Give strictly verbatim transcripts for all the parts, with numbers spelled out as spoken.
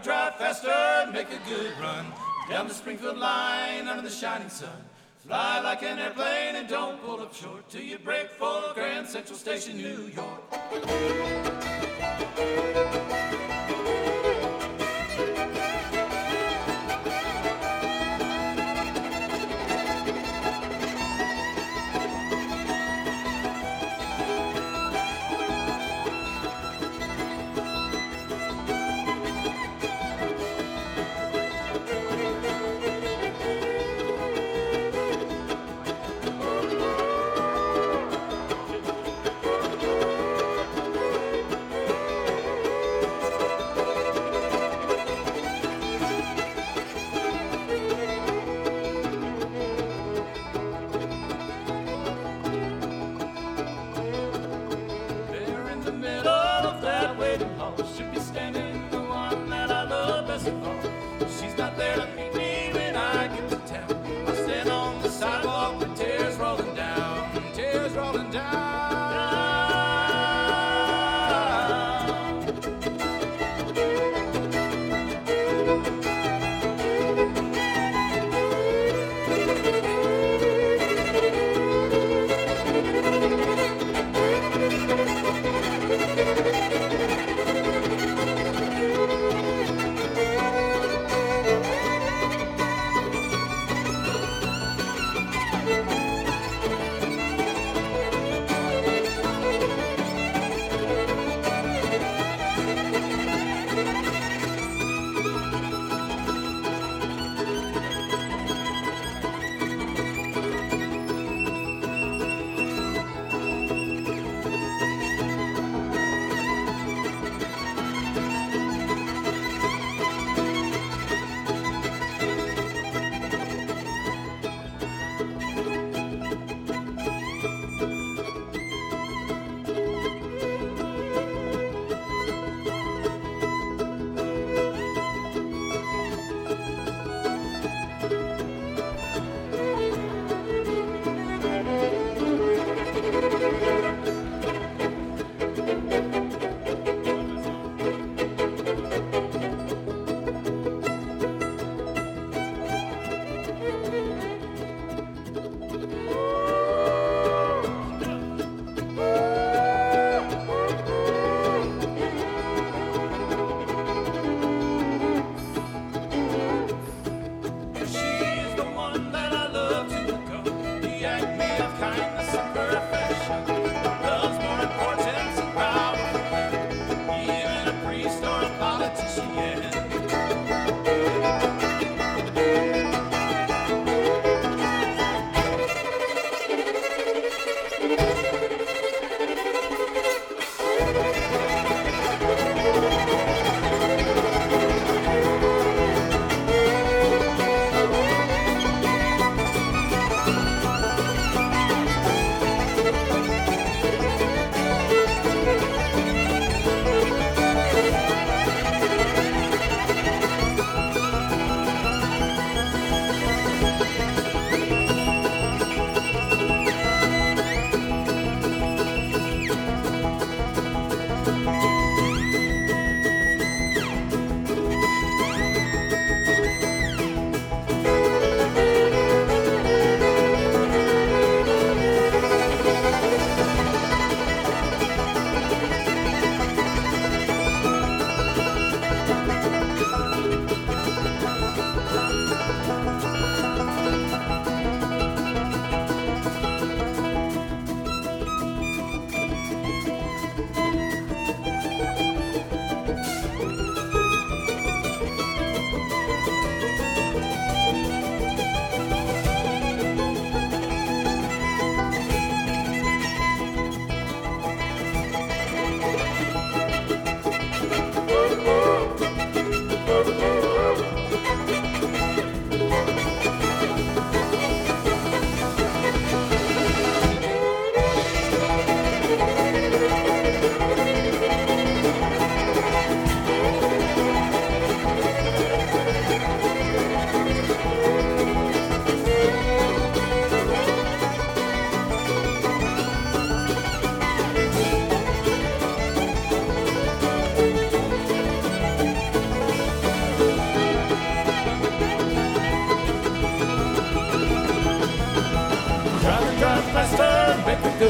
drive faster and make a good run. Down the Springfield line under the shining sun. Fly like an airplane and don't pull up short till you break for Grand Central Station, New York. She's not there to meet me when I get to town. I stand on the sidewalk with tears rolling down, tears rolling down.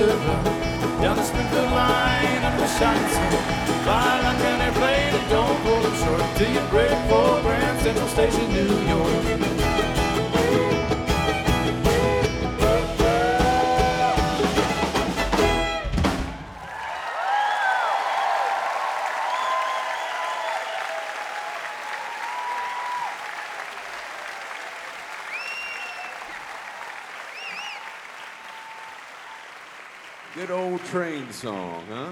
good run down the Springfield line under the shining sun. Fly like an airplane and don't pull up short till you break for Grand Central Station, New York. Good old train song, huh?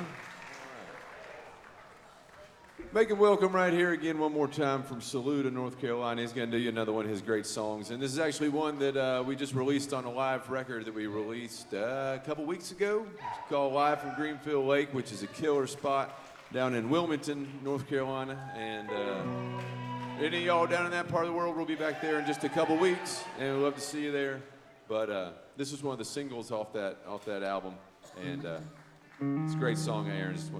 Make him welcome right here again one more time from Saluda, North Carolina. He's going to do you another one of his great songs. And this is actually one that uh, we just released on a live record that we released uh, a couple weeks ago. It's called Live from Greenfield Lake, which is a killer spot down in Wilmington, North Carolina. And uh, any of y'all down in that part of the world will be back there in just a couple weeks. And we'd love to see you there. But uh, this is one of the singles off that, off that album. And uh, it's a great song, Aaron. It's